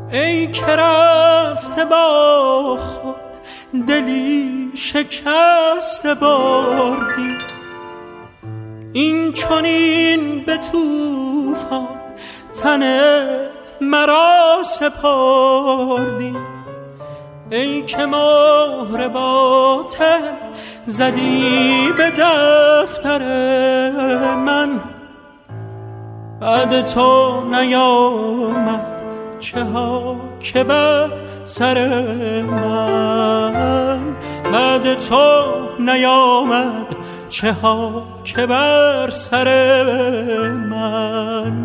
ای که رفته با خود دلی شکسته بردی، این چنین به طوفان تن مرا سپردی. ای که مهر باطل زدی به دفتر من، بعد تو نیامد چه ها که بر سر من، بعد تو نیامد چه ها که بر سر من.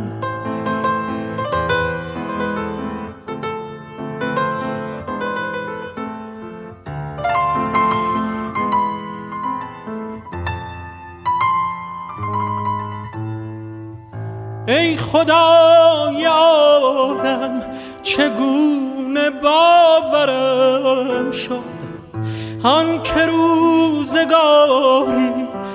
ای خدای عالم چگونه باورم شد، آن که روزگاری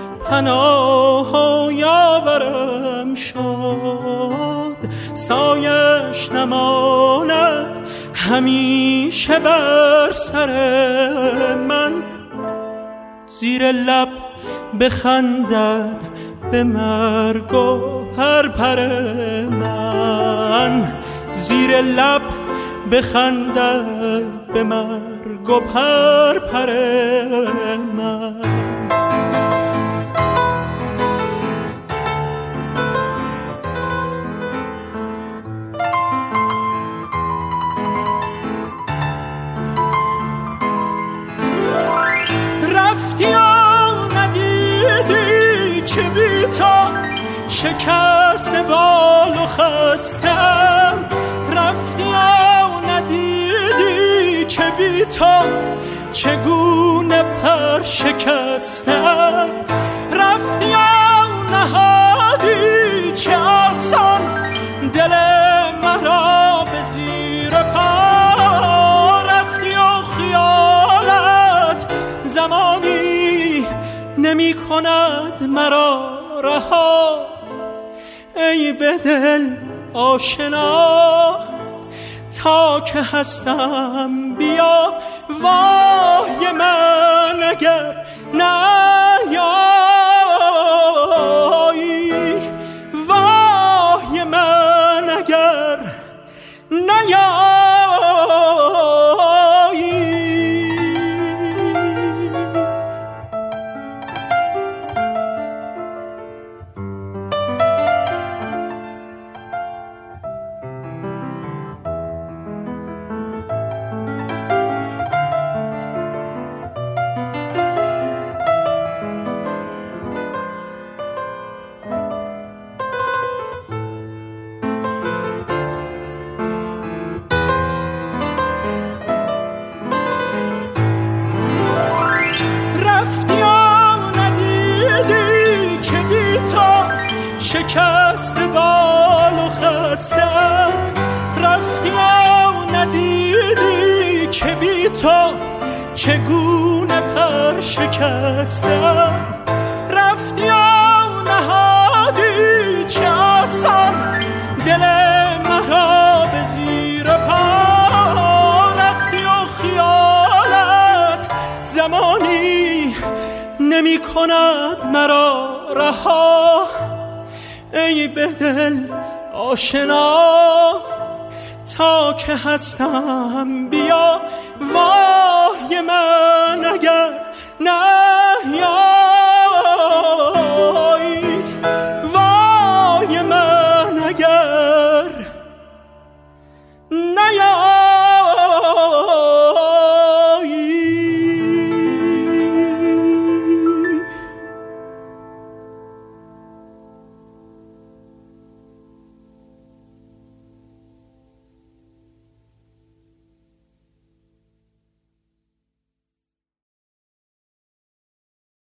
پناه یاورم شد. سایش نماند همیشه بر سر من، زیر لب بخندد به مرگ و پرپر من، زیر لب بخندد به مرگ و پرپر من. رفتی و ندیدی که بی تو شکست بال و خستم، رفتی و ندیدی که بی تو چگونه پر شکستم، رفتی و نهادی چه آسان دل مرا به زیر پا، رفتی و خیالت زمانی نمی کند مرا رها. ای به دل آشنا تا که هستم بیا، وای من اگر نیایی، وای من اگر نیایی. شکست بال و خستم، رفتی و ندیدی که بی تو چگونه پر شکستم، رفتی و نهادی چه آسان دل مرا به زیر پا، رفتی و خیالت زمانی نمی کند مرا رها. ای به دل آشنا تا که هستم بیا، وای من اگر نه